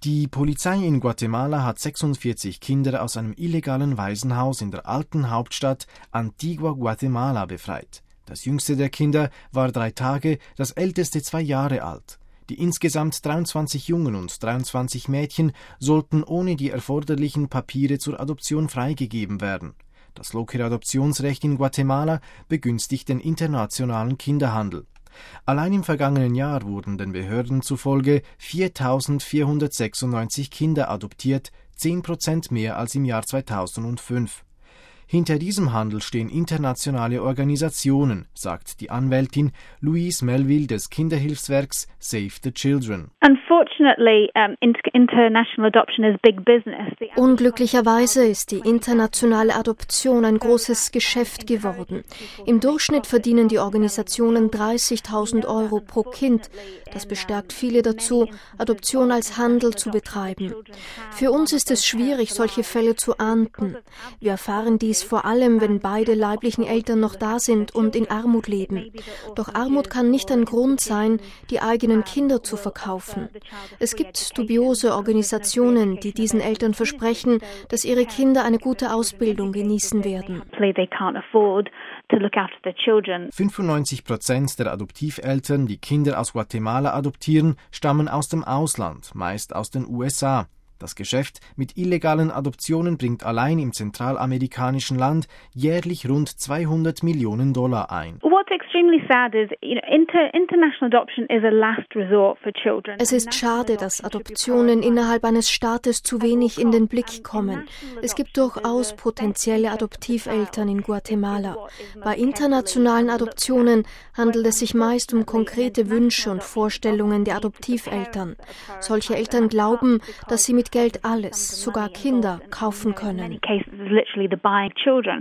Die Polizei in Guatemala hat 46 Kinder aus einem illegalen Waisenhaus in der alten Hauptstadt Antigua Guatemala befreit. Das jüngste der Kinder war 3 Tage, das älteste 2 Jahre alt. Die insgesamt 23 Jungen und 23 Mädchen sollten ohne die erforderlichen Papiere zur Adoption freigegeben werden. Das lockere Adoptionsrecht in Guatemala begünstigt den internationalen Kinderhandel. Allein im vergangenen Jahr wurden den Behörden zufolge 4.496 Kinder adoptiert, 10% mehr als im Jahr 2005. Hinter diesem Handel stehen internationale Organisationen, sagt die Anwältin Louise Melville des Kinderhilfswerks Save the Children. Unglücklicherweise ist die internationale Adoption ein großes Geschäft geworden. Im Durchschnitt verdienen die Organisationen 30.000 Euro pro Kind. Das bestärkt viele dazu, Adoption als Handel zu betreiben. Für uns ist es schwierig, solche Fälle zu ahnden. Wir erfahren dies vor allem, wenn beide leiblichen Eltern noch da sind und in Armut leben. Doch Armut kann nicht ein Grund sein, die eigenen Kinder zu verkaufen. Es gibt dubiose Organisationen, die diesen Eltern versprechen, dass ihre Kinder eine gute Ausbildung genießen werden. 95% der Adoptiveltern, die Kinder aus Guatemala adoptieren, stammen aus dem Ausland, meist aus den USA. Das Geschäft mit illegalen Adoptionen bringt allein im zentralamerikanischen Land jährlich rund $200 Millionen ein. Es ist schade, dass Adoptionen innerhalb eines Staates zu wenig in den Blick kommen. Es gibt durchaus potenzielle Adoptiveltern in Guatemala. Bei internationalen Adoptionen handelt es sich meist um konkrete Wünsche und Vorstellungen der Adoptiveltern. Solche Eltern glauben, dass sie mit Geld alles, sogar Kinder, kaufen können.